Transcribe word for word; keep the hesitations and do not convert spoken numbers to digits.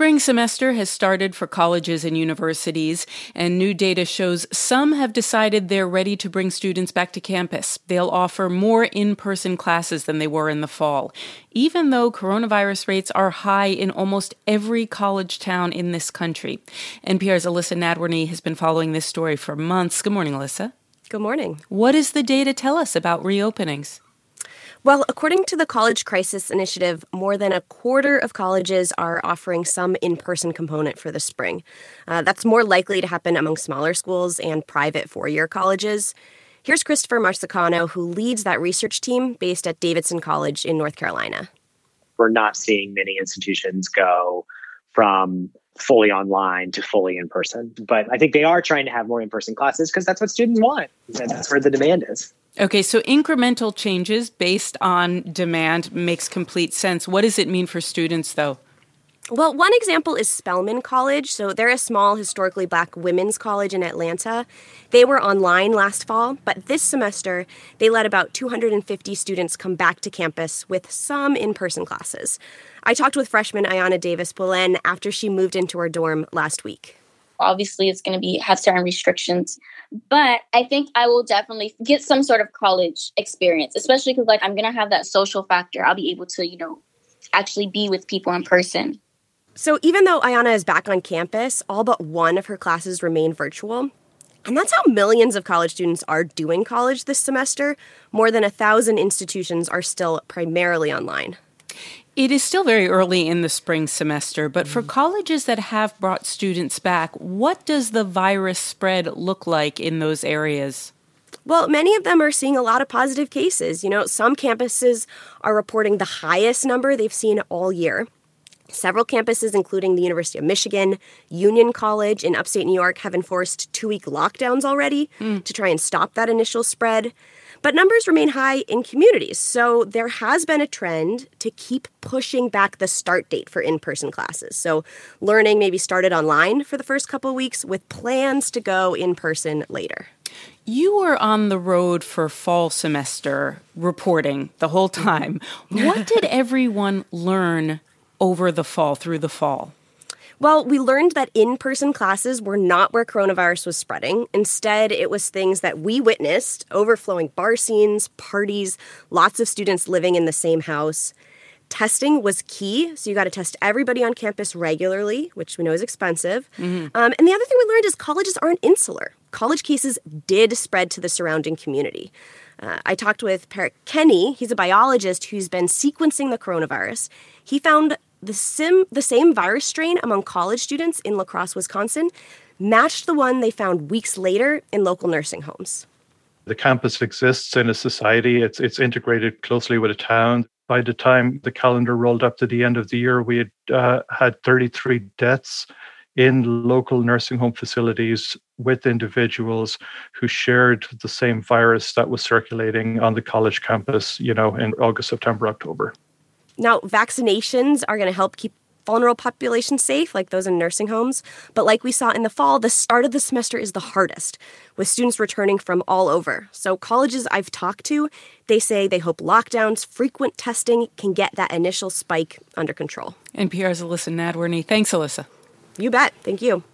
spring semester has started for colleges and universities, and new data shows some have decided they're ready to bring students back to campus. They'll offer more in-person classes than they were in the fall, even though coronavirus rates are high in almost every college town in this country. N P R's Alyssa Nadworny has been following this story for months. Good morning, Alyssa. Good morning. What does the data tell us about reopenings? Well, according to the College Crisis Initiative, more than a quarter of colleges are offering some in-person component for the spring. Uh, that's more likely to happen among smaller schools and private four-year colleges. Here's Christopher Marsicano, who leads that research team based at Davidson College in North Carolina. We're not seeing many institutions go from fully online to fully in person. But I think they are trying to have more in-person classes because that's what students want. And that's where the demand is. Okay, so incremental changes based on demand makes complete sense. What does it mean for students, though? Well, one example is Spelman College. So they're a small, historically black women's college in Atlanta. They were online last fall, but this semester, they let about two hundred fifty students come back to campus with some in-person classes. I talked with freshman Ayanna Davis-Poulin after she moved into her dorm last week. Obviously, it's going to be have certain restrictions, but I think I will definitely get some sort of college experience, especially because, like, I'm going to have that social factor. I'll be able to, you know, actually be with people in person. So even though Ayanna is back on campus, all but one of her classes remain virtual. And that's how millions of college students are doing college this semester. More than a thousand institutions are still primarily online. It is still very early in the spring semester, but for colleges that have brought students back, what does the virus spread look like in those areas? Well, many of them are seeing a lot of positive cases. You know, some campuses are reporting the highest number they've seen all year. Several campuses, including the University of Michigan, Union College in upstate New York, have enforced two-week lockdowns already mm. to try and stop that initial spread. But numbers remain high in communities, so there has been a trend to keep pushing back the start date for in-person classes. So learning maybe started online for the first couple of weeks with plans to go in person later. You were on the road for fall semester reporting the whole time. What did everyone learn over the fall, through the fall? Well, we learned that in-person classes were not where coronavirus was spreading. Instead, it was things that we witnessed, overflowing bar scenes, parties, lots of students living in the same house. Testing was key, so you got to test everybody on campus regularly, which we know is expensive. Mm-hmm. Um, and the other thing we learned is colleges aren't insular. College cases did spread to the surrounding community. Uh, I talked with Parrot Kenny. He's a biologist who's been sequencing the coronavirus. He found The, sim, the same virus strain among college students in La Crosse, Wisconsin, matched the one they found weeks later in local nursing homes. The campus exists in a society. It's it's integrated closely with a town. By the time the calendar rolled up to the end of the year, we had uh, had thirty-three deaths in local nursing home facilities with individuals who shared the same virus that was circulating on the college campus, you know, in August, September, October. Now, vaccinations are going to help keep vulnerable populations safe, like those in nursing homes. But like we saw in the fall, the start of the semester is the hardest, with students returning from all over. So colleges I've talked to, they say they hope lockdowns, frequent testing can get that initial spike under control. N P R's Alyssa Nadworny. Thanks, Alyssa. You bet. Thank you.